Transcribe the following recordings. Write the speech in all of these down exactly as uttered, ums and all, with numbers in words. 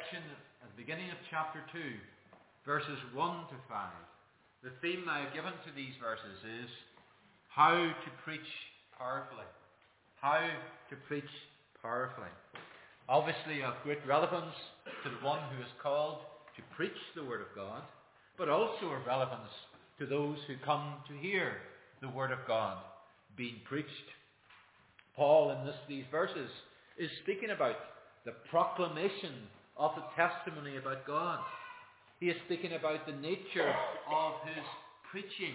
section at the beginning of chapter two, verses one to five. The theme I have given to these verses is how to preach powerfully. How to preach powerfully. Obviously of great relevance to the one who is called to preach the Word of God, but also of relevance to those who come to hear the Word of God being preached. Paul, in this, these verses, is speaking about the proclamation of the testimony about God. He is speaking about the nature of his preaching.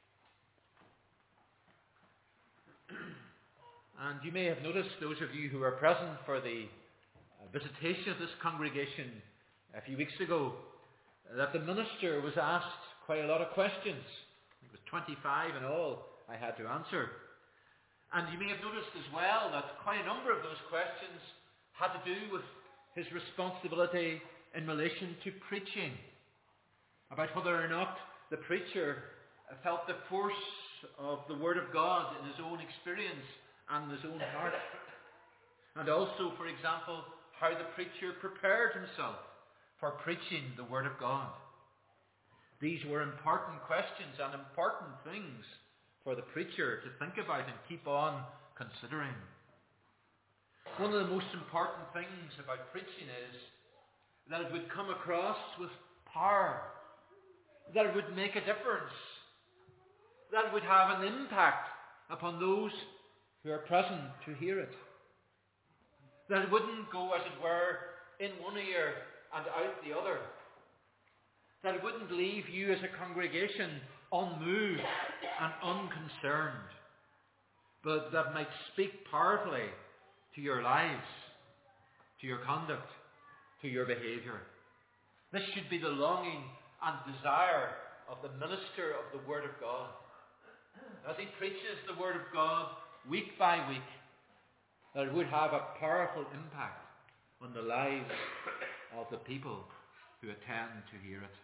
And you may have noticed, those of you who were present for the visitation of this congregation a few weeks ago, that the minister was asked quite a lot of questions. It was twenty-five in all I had to answer. And you may have noticed as well that quite a number of those questions had to do with his responsibility in relation to preaching, about whether or not the preacher felt the force of the Word of God in his own experience and in his own heart. And also, for example, how the preacher prepared himself for preaching the Word of God. These were important questions and important things for the preacher to think about and keep on considering. One of the most important things about preaching is that it would come across with power, that it would make a difference, that it would have an impact upon those who are present to hear it. That it wouldn't go, as it were, in one ear and out the other. That it wouldn't leave you as a congregation unmoved and unconcerned, but that might speak powerfully to your lives, to your conduct, to your behaviour. This should be the longing and desire of the minister of the Word of God. As he preaches the Word of God week by week, that it would have a powerful impact on the lives of the people who attend to hear it.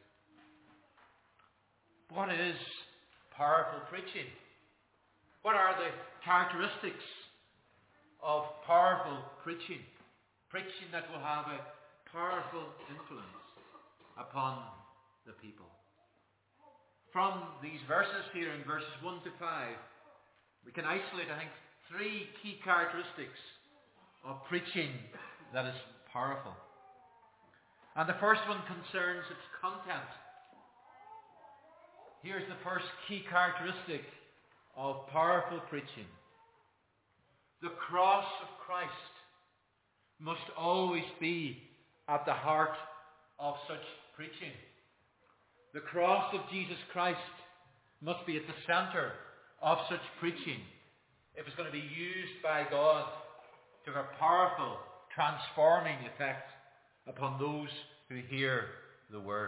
What is powerful preaching? What are the characteristics of powerful preaching? Preaching that will have a powerful influence upon the people. From these verses here in verses one to five, we can isolate, I think, three key characteristics of preaching that is powerful. And the first one concerns its content. Here's the first key characteristic of powerful preaching. The cross of Christ must always be at the heart of such preaching. The cross of Jesus Christ must be at the centre of such preaching if it's going to be used by God to have a powerful, transforming effect upon those who hear the Word.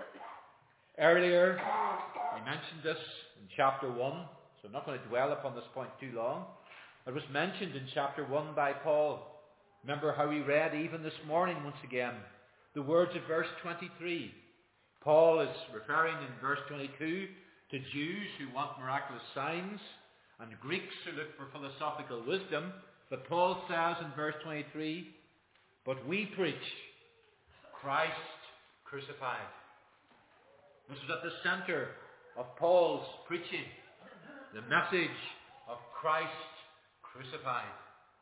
Earlier, I mentioned this in chapter one, so I'm not going to dwell upon this point too long. It was mentioned in chapter one by Paul. Remember how we read even this morning once again the words of verse twenty-three. Paul is referring in verse twenty-two to Jews who want miraculous signs and Greeks who look for philosophical wisdom. But Paul says in verse twenty-three, "But we preach Christ crucified." This was at the centre of Paul's preaching, the message of Christ crucified.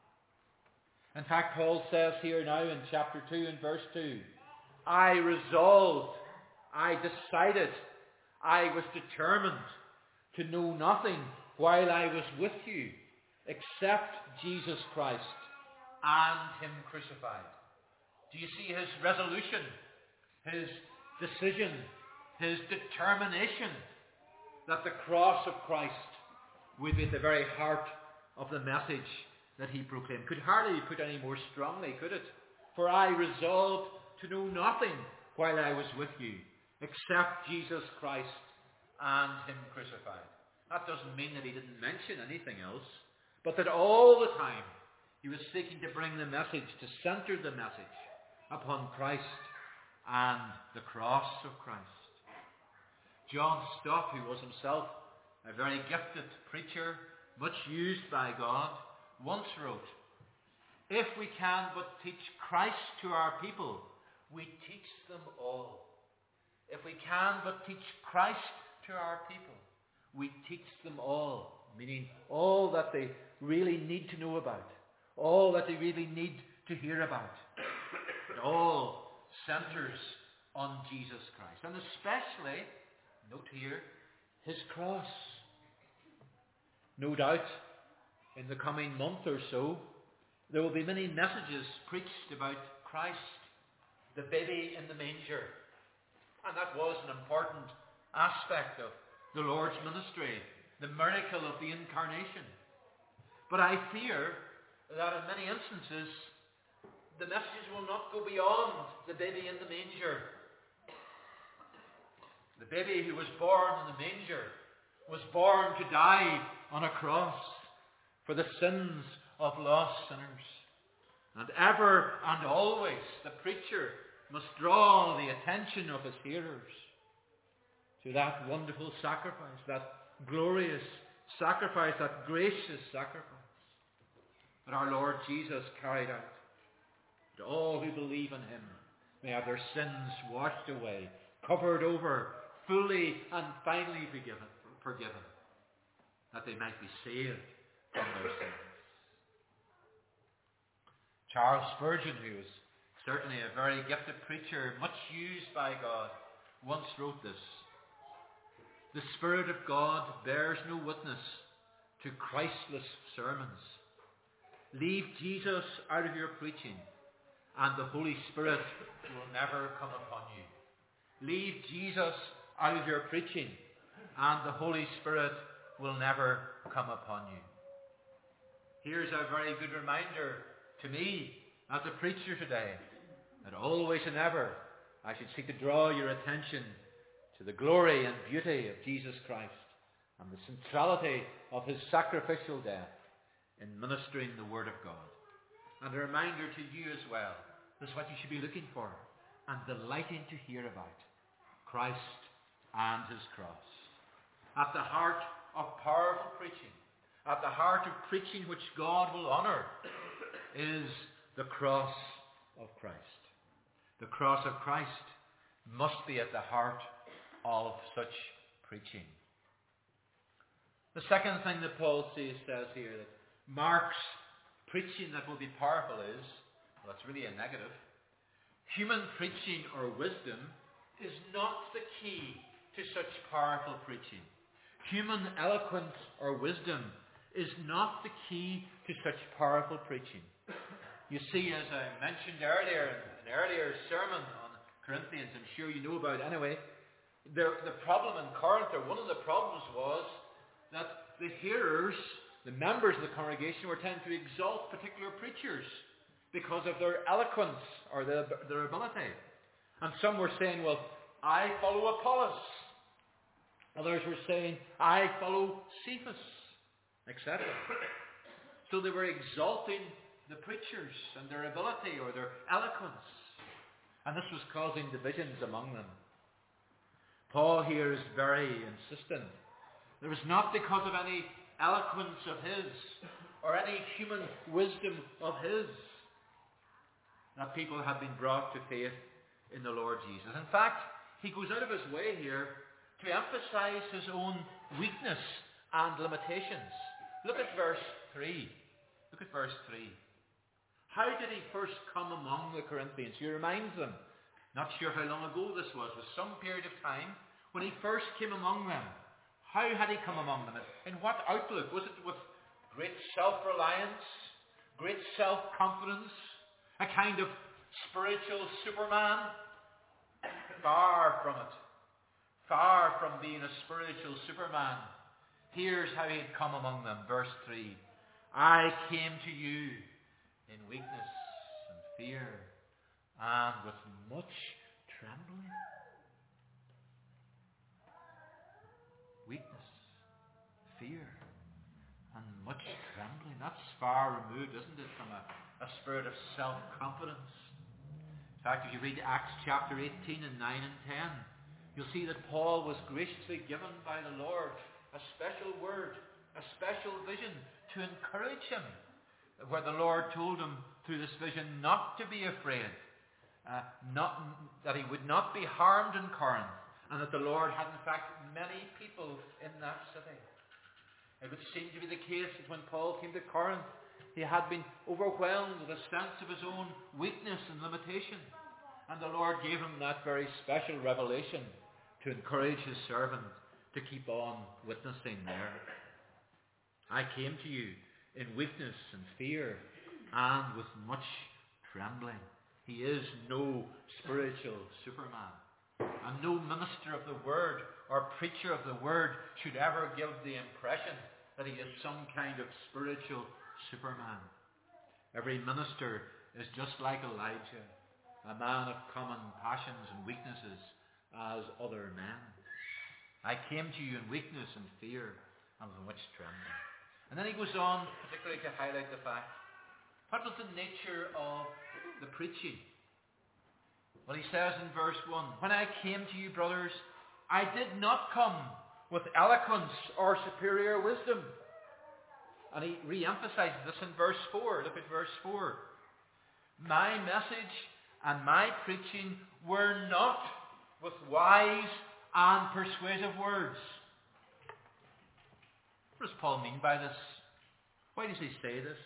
In fact, Paul says here now in chapter two and verse two, I resolved, I decided, I was determined to know nothing while I was with you except Jesus Christ and Him crucified. Do you see his resolution, his decision, his determination that the cross of Christ would be at the very heart of the message that he proclaimed? Could hardly be put any more strongly, could it? For I resolved to know nothing while I was with you except Jesus Christ and Him crucified. That doesn't mean that he didn't mention anything else, but that all the time he was seeking to bring the message, to centre the message upon Christ and the cross of Christ. John Stott, who was himself a very gifted preacher, much used by God, once wrote, "If we can but teach Christ to our people, we teach them all. If we can but teach Christ to our people, we teach them all, meaning all that they really need to know about, all that they really need to hear about. It all centres on Jesus Christ, and especially, note here, his cross. No doubt, in the coming month or so, there will be many messages preached about Christ, the baby in the manger. And that was an important aspect of the Lord's ministry, the miracle of the incarnation. But I fear that in many instances, the messages will not go beyond the baby in the manger. The baby who was born in the manger was born to die on a cross for the sins of lost sinners. And ever and always the preacher must draw the attention of his hearers to that wonderful sacrifice, that glorious sacrifice, that gracious sacrifice that our Lord Jesus carried out. That all who believe in him may have their sins washed away, covered over, fully and finally forgiven, forgiven, that they might be saved from their sins. Charles Spurgeon, who was certainly a very gifted preacher, much used by God, once wrote this: "The Spirit of God bears no witness to Christless sermons. Leave Jesus out of your preaching, and the Holy Spirit will never come upon you. Leave Jesus out of your preaching, and the Holy Spirit will never come upon you." Here's a very good reminder to me as a preacher today, that always and ever I should seek to draw your attention to the glory and beauty of Jesus Christ and the centrality of his sacrificial death in ministering the Word of God. And a reminder to you as well, this is what you should be looking for and delighting to hear about: Christ and his cross. At the heart of powerful preaching, at the heart of preaching which God will honour, is the cross of Christ. The cross of Christ must be at the heart of such preaching. The second thing that Paul says, says here that marks preaching that will be powerful is, well, it's really a negative. Human preaching or wisdom is not the key to such powerful preaching. Human eloquence or wisdom is not the key to such powerful preaching. You see, as I mentioned earlier, in an earlier sermon on Corinthians, I'm sure you know about anyway, the, the problem in Corinth, or one of the problems was that the hearers, the members of the congregation, were tending to exalt particular preachers because of their eloquence or their, their ability. And some were saying, well, I follow Apollos. Others were saying, I follow Cephas, et cetera. So they were exalting the preachers and their ability or their eloquence. And this was causing divisions among them. Paul here is very insistent. It was not because of any eloquence of his or any human wisdom of his that people have been brought to faith in the Lord Jesus. In fact, he goes out of his way here to emphasize his own weakness and limitations. Look at verse three. Look at verse three. How did he first come among the Corinthians? He reminds them, not sure how long ago this was, was some period of time when he first came among them. How had he come among them? In what outlook? Was it with great self-reliance, great self-confidence, a kind of spiritual Superman? Far from it. Far from being a spiritual Superman. Here's how he had come among them. Verse three. I came to you in weakness and fear and with much trembling. Weakness, fear, and much trembling. That's far removed, isn't it, from a, a spirit of self-confidence. In fact, if you read Acts chapter eighteen and nine and ten, you'll see that Paul was graciously given by the Lord a special word, a special vision to encourage him, where the Lord told him through this vision not to be afraid, uh, not, that he would not be harmed in Corinth, and that the Lord had in fact many people in that city. It would seem to be the case that when Paul came to Corinth, he had been overwhelmed with a sense of his own weakness and limitation. And the Lord gave him that very special revelation to encourage his servant to keep on witnessing there. I came to you in weakness and fear and with much trembling. He is no spiritual Superman. And no minister of the Word or preacher of the Word should ever give the impression that he is some kind of spiritual Superman. Every minister is just like Elijah, a man of common passions and weaknesses as other men. I came to you in weakness and fear and with much trembling. And then he goes on particularly to highlight the fact, what was the nature of the preaching? Well, he says in verse one, when I came to you, brothers, I did not come with eloquence or superior wisdom. And he re-emphasizes this in verse four. Look at verse four. My message and my preaching were not with wise and persuasive words. What does Paul mean by this? Why does he say this?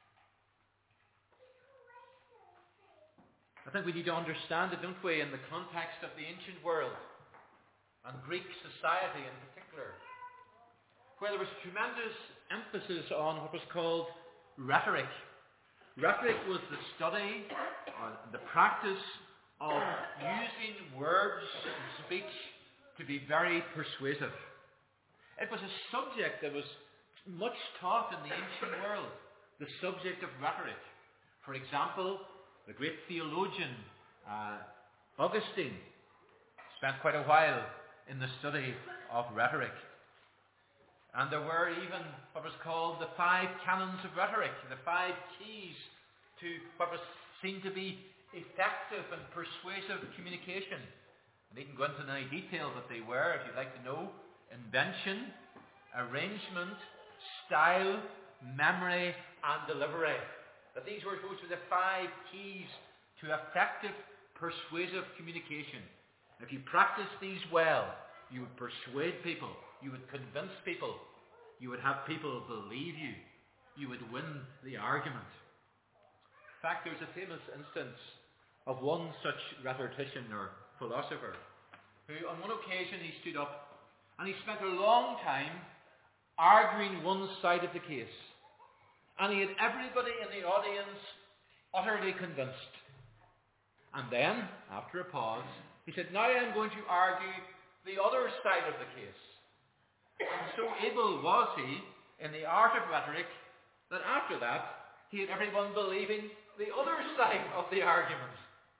I think we need to understand it, don't we, in the context of the ancient world and Greek society in particular, where there was tremendous emphasis on what was called rhetoric. Rhetoric was the study or the practice of using words and speech to be very persuasive. It was a subject that was much taught in the ancient world, the subject of rhetoric. For example, the great theologian uh, Augustine spent quite a while in the study of rhetoric. And there were even what was called the five canons of rhetoric, the five keys to what was seen to be effective and persuasive communication. I needn't go into any detail what they were if you'd like to know. Invention, arrangement, style, memory, and delivery. That these were those were the five keys to effective, persuasive communication. If you practice these well, you would persuade people, you would convince people, you would have people believe you, you would win the argument. In fact, there's a famous instance of one such rhetorician or philosopher who on one occasion he stood up and he spent a long time arguing one side of the case. And he had everybody in the audience utterly convinced. And then, after a pause, he said, now I'm going to argue the other side of the case. And so able was he in the art of rhetoric that after that, he had everyone believing the other side of the argument.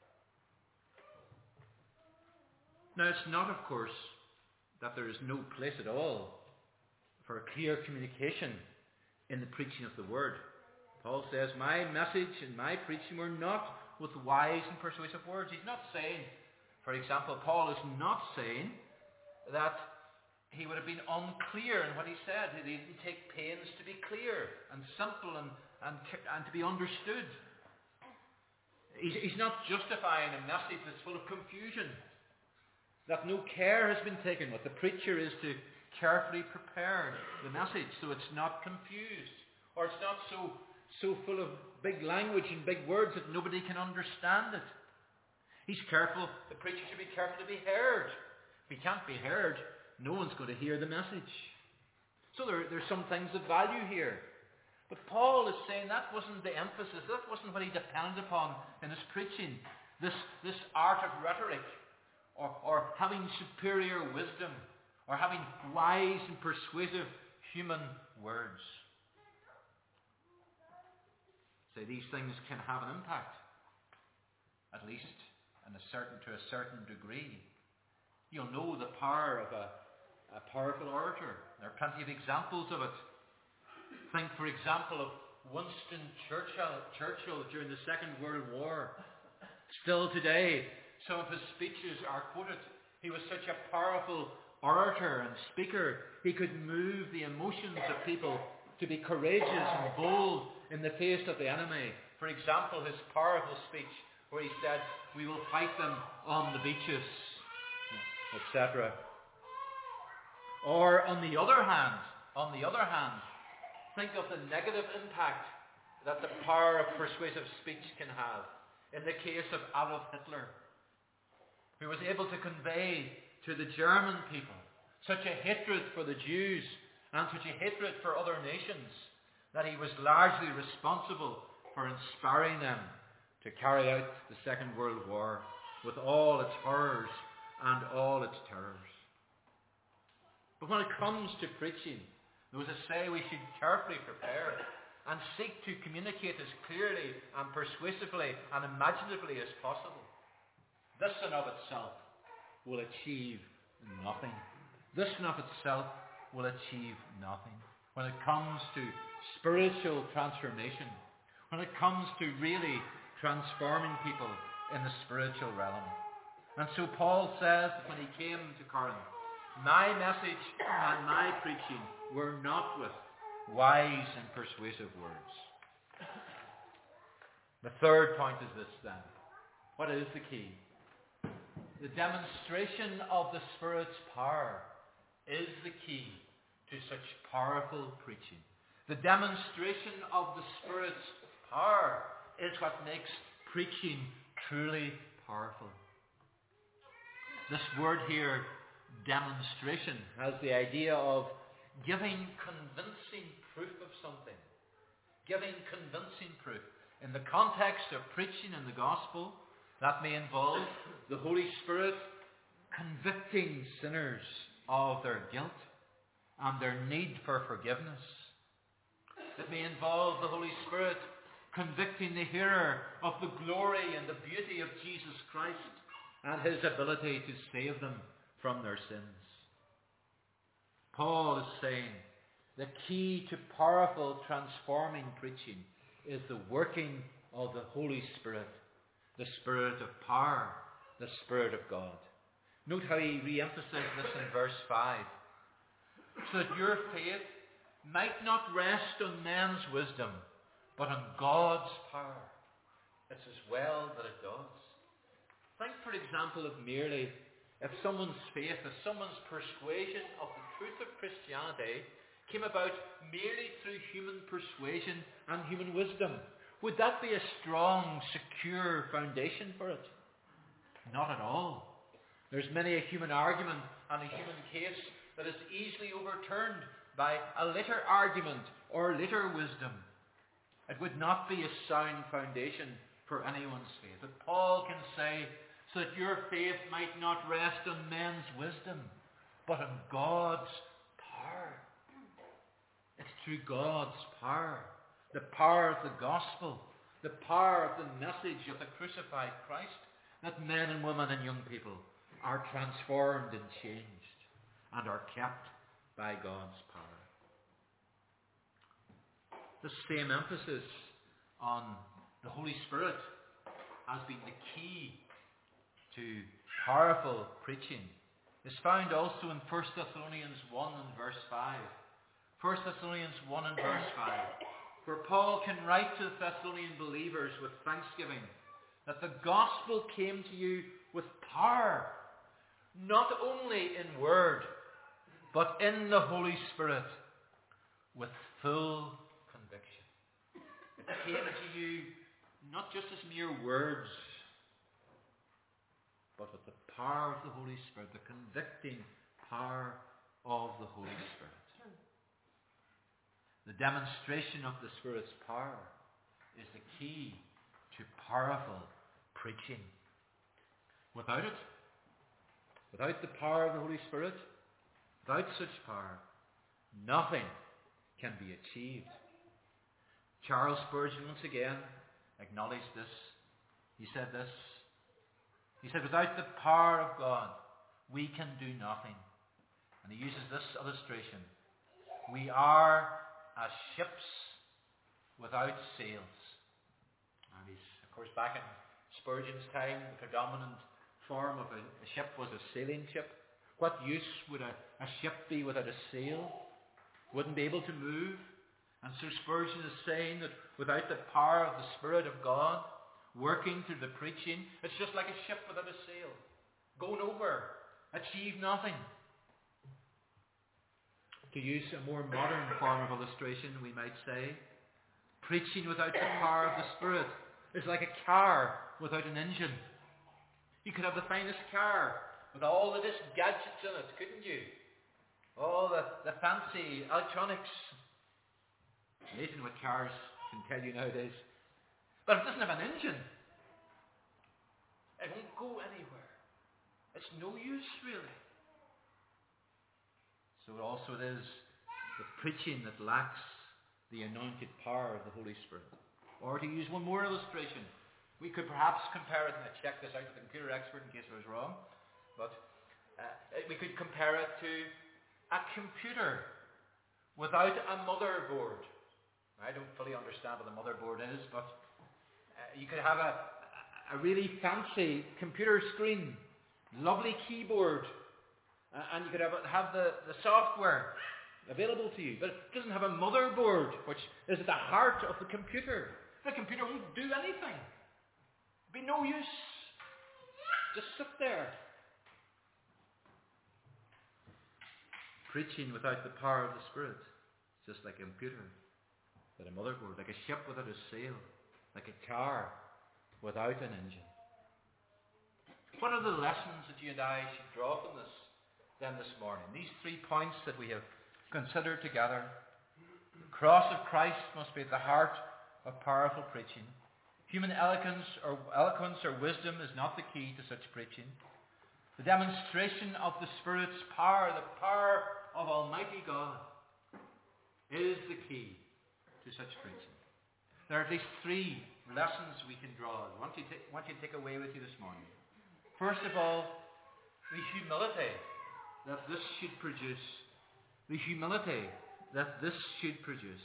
Now, it's not, of course, that there is no place at all for clear communication in the preaching of the word. Paul says, my message and my preaching were not with wise and persuasive words. He's not saying, for example, Paul is not saying that he would have been unclear in what he said. He didn't take pains to be clear and simple and, and, and to be understood. He's, he's not justifying a message that's full of confusion, that no care has been taken with. The preacher is to carefully prepare the message so it's not confused, or it's not so so full of big language and big words that nobody can understand it. He's careful, the preacher should be careful to be heard. If he can't be heard, no one's going to hear the message. So there, there's some things of value here. But Paul is saying that wasn't the emphasis, that wasn't what he depended upon in his preaching, this, this art of rhetoric, or, or having superior wisdom, or having wise and persuasive human words. So these things can have an impact, at least in a certain, to a certain degree. You'll know the power of a, a powerful orator. There are plenty of examples of it. Think, for example, of Winston Churchill, Churchill during the Second World War. Still today, some of his speeches are quoted. He was such a powerful orator and speaker. He could move the emotions of people to be courageous and bold in the face of the enemy. For example, his powerful speech where he said, we will fight them on the beaches, et cetera. Or on the other hand, on the other hand, think of the negative impact that the power of persuasive speech can have. In the case of Adolf Hitler, who was able to convey to the German people such a hatred for the Jews and such a hatred for other nations that he was largely responsible for inspiring them to carry out the Second World War with all its horrors and all its terrors. But when it comes to preaching, those that say we should carefully prepare and seek to communicate as clearly and persuasively and imaginatively as possible, this in of itself will achieve nothing. This in of itself will achieve nothing. When it comes to spiritual transformation, when it comes to really transforming people in the spiritual realm. And so Paul says that when he came to Corinth, my message and my preaching were not with wise and persuasive words. The third point is this then. What is the key? The demonstration of the Spirit's power is the key to such powerful preaching. The demonstration of the Spirit's power is what makes preaching truly powerful. This word here, demonstration, has the idea of giving convincing proof of something. Giving convincing proof. In the context of preaching in the gospel, that may involve the Holy Spirit convicting sinners of their guilt and their need for forgiveness. It may involve the Holy Spirit convicting the hearer of the glory and the beauty of Jesus Christ and his ability to save them from their sins. Paul is saying the key to powerful transforming preaching is the working of the Holy Spirit, the Spirit of power, the Spirit of God. Note how he re-emphasizes this in verse five. So that your faith might not rest on men's wisdom, but on God's power. It's as well that it does. Think, for example, of merely if someone's faith, if someone's persuasion of the truth of Christianity came about merely through human persuasion and human wisdom. Would that be a strong, secure foundation for it? Not at all. There's many a human argument and a human case that is easily overturned by a litter argument or litter wisdom. It would not be a sound foundation for anyone's faith. But Paul can say, so that your faith might not rest on men's wisdom, but on God's power. It's through God's power, the power of the gospel, the power of the message of the crucified Christ, that men and women and young people are transformed and changed and are kept by God's power. The same emphasis on the Holy Spirit has been the key to powerful preaching is found also in First Thessalonians one and verse five. First Thessalonians one and verse five, where Paul can write to the Thessalonian believers with thanksgiving that the gospel came to you with power, not only in word, but in the Holy Spirit, with full conviction. It came to you not just as mere words, but with the power of the Holy Spirit, the convicting power of the Holy Spirit. The demonstration of the Spirit's power is the key to powerful preaching. Without it, without the power of the Holy Spirit, without such power, nothing can be achieved. Charles Spurgeon once again acknowledged this. He said this. He said, without the power of God, we can do nothing. And he uses this illustration. We are as ships without sails. And he's, of course, back in Spurgeon's time, the predominant form of a, a ship was a sailing ship. What use would a, a ship be without a sail? Wouldn't be able to move. And so Spurgeon is saying that without the power of the Spirit of God, working through the preaching. It's just like a ship without a sail, going over, achieve nothing. To use a more modern form of illustration, we might say, preaching without the power of the Spirit is like a car without an engine. You could have the finest car with all of this gadgets in it, couldn't you? All the, the fancy electronics. Amazing what cars can tell you nowadays. But if it doesn't have an engine, it won't go anywhere. It's no use, really. So also it is the preaching that lacks the anointed power of the Holy Spirit. Or to use one more illustration, we could perhaps compare it, and I checked this out with a computer expert in case I was wrong, but uh, we could compare it to a computer without a motherboard. I don't fully understand what a motherboard is, but uh, you could have a, a really fancy computer screen, lovely keyboard, uh, and you could have, have the, the software available to you, but it doesn't have a motherboard, which is at the heart of the computer. The computer won't do anything. It'd be no use. Just sit there. Preaching without the power of the Spirit is just like a computer without a motherboard, like a ship without a sail, like a car without an engine. What are the lessons that you and I should draw from this then this morning? These three points that we have considered together. The cross of Christ must be at the heart of powerful preaching. Human eloquence or eloquence or wisdom is not the key to such preaching. The demonstration of the Spirit's power, the power of Almighty God, is the key to such preaching. There are at least three lessons we can draw. I want you to, want you to take away with you this morning. First of all, the humility that this should produce. The humility that this should produce.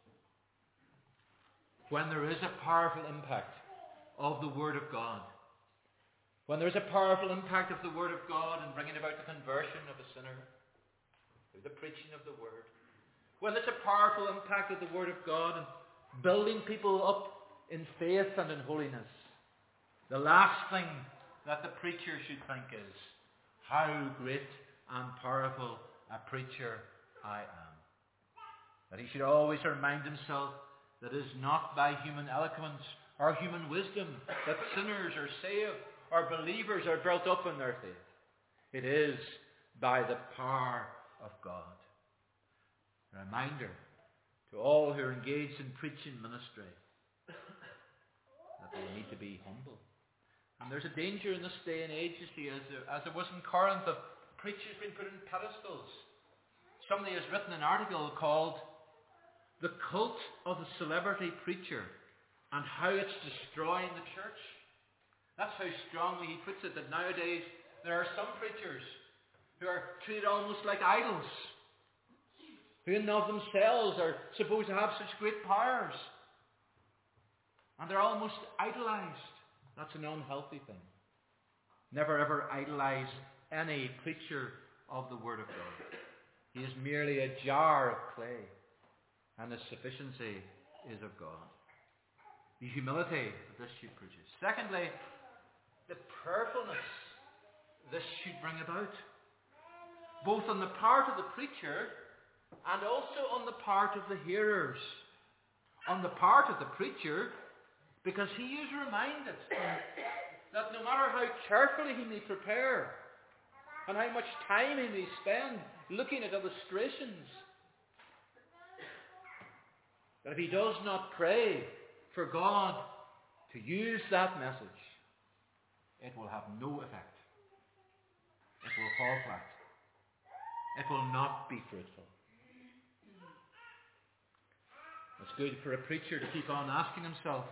When there is a powerful impact of the Word of God, when there is a powerful impact of the Word of God in bringing about the conversion of a sinner through the preaching of the Word, when there's a powerful impact of the Word of God in building people up in faith and in holiness, the last thing that the preacher should think is, how great and powerful a preacher I am. That he should always remind himself that it is not by human eloquence or human wisdom that sinners are saved or believers are built up in their faith. It is by the power of God. A reminder to all who are engaged in preaching ministry that they need to be humble. And there's a danger in this day and age, you see, as there, as there was in Corinth, of preachers being put in pedestals. Somebody has written an article called The Cult of the Celebrity Preacher and How It's Destroying the Church. That's how strongly he puts it, that nowadays there are some preachers who are treated almost like idols, who in and of themselves are supposed to have such great powers. And they're almost idolized. That's an unhealthy thing. Never ever idolize any preacher of the Word of God. He is merely a jar of clay, and his sufficiency is of God. The humility that this should produce. Secondly, the prayerfulness this should bring about, both on the part of the preacher and also on the part of the hearers. On the part of the preacher, because he is reminded that no matter how carefully he may prepare and how much time he may spend looking at illustrations, that if he does not pray for God to use that message, it will have no effect. It will fall flat. It will not be fruitful. It's good for a preacher to keep on asking himself,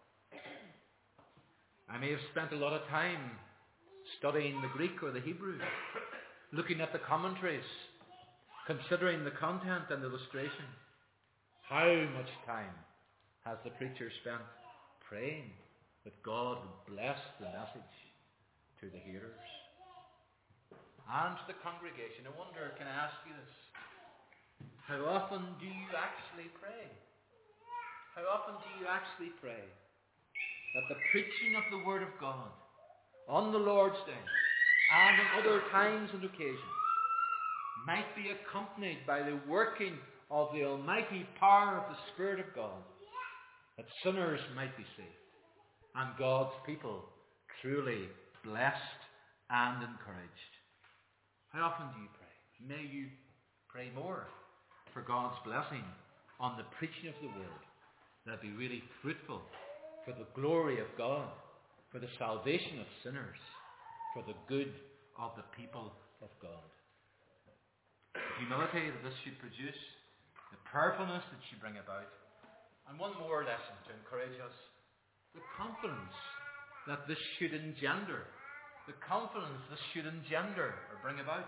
I may have spent a lot of time studying the Greek or the Hebrew, looking at the commentaries, considering the content and illustration. How much time has the preacher spent praying that God would bless the message to the hearers and to the congregation? I wonder, can I ask you this? How often do you actually pray? How often do you actually pray? that the preaching of the Word of God on the Lord's Day and on other times and occasions might be accompanied by the working of the almighty power of the Spirit of God, that sinners might be saved and God's people truly blessed and encouraged. How often do you pray? May you pray more for God's blessing on the preaching of the Word, that be really fruitful for the glory of God, for the salvation of sinners, for the good of the people of God. The humility that this should produce, the prayerfulness that should bring about, and one more lesson to encourage us, the confidence that this should engender, the confidence this should engender or bring about.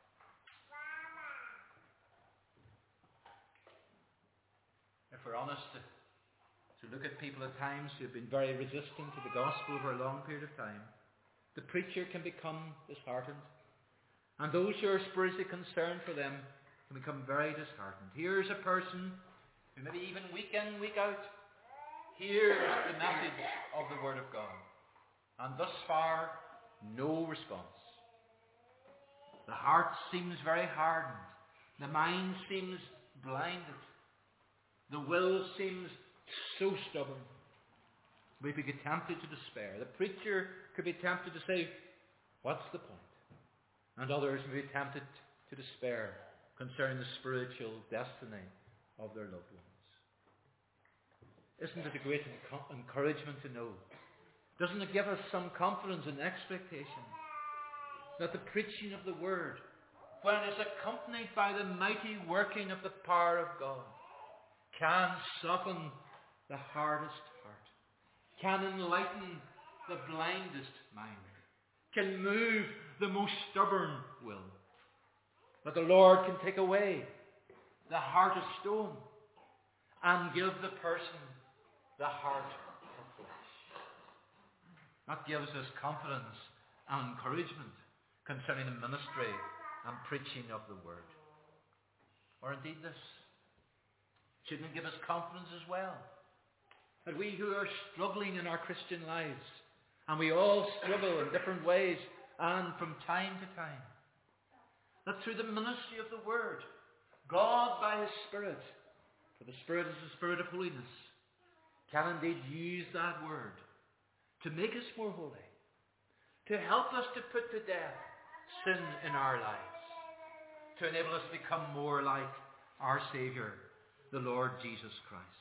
If we're honest, to look at people at times who have been very resistant to the gospel over a long period of time, the preacher can become disheartened. And those who are spiritually concerned for them can become very disheartened. Here's a person who maybe even week in, week out, hears the message of the Word of God. And thus far, no response. The heart seems very hardened. The mind seems blinded. The will seems so stubborn. We could get tempted to despair. The preacher could be tempted to say, what's the point? And others may be tempted to despair concerning the spiritual destiny of their loved ones. Isn't it a great enc- encouragement to know? Doesn't it give us some confidence and expectation that the preaching of the Word, when it is accompanied by the mighty working of the power of God, can soften the hardest heart, can enlighten the blindest mind, can move the most stubborn will, that the Lord can take away the heart of stone and give the person the heart of flesh. That gives us confidence and encouragement concerning the ministry and preaching of the Word. Or indeed this, shouldn't it give us confidence as well? That we who are struggling in our Christian lives, and we all struggle in different ways and from time to time, that through the ministry of the Word, God by His Spirit, for the Spirit is the Spirit of holiness, can indeed use that Word to make us more holy, to help us to put to death sin in our lives, to enable us to become more like our Saviour, the Lord Jesus Christ.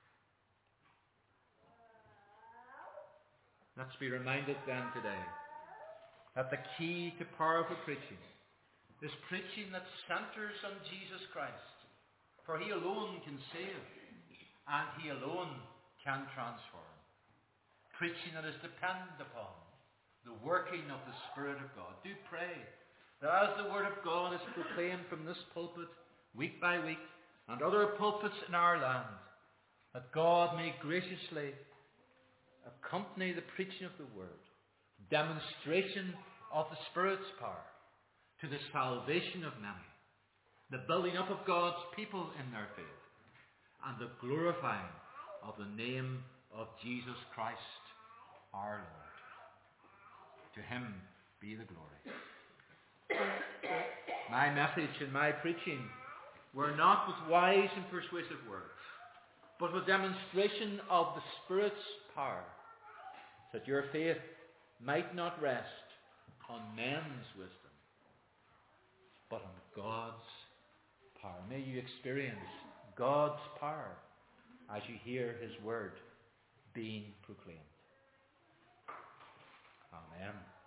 Let's be reminded then today that the key to powerful preaching is preaching that centres on Jesus Christ. For He alone can save, and He alone can transform. Preaching that is dependent upon the working of the Spirit of God. Do pray that as the Word of God is proclaimed from this pulpit week by week and other pulpits in our land, that God may graciously accompany the preaching of the Word, demonstration of the Spirit's power to the salvation of many, the building up of God's people in their faith, and the glorifying of the name of Jesus Christ our Lord. To Him be the glory. My message and my preaching were not with wise and persuasive words, but with demonstration of the Spirit's power, that your faith might not rest on men's wisdom, but on God's power. May you experience God's power as you hear His word being proclaimed. Amen.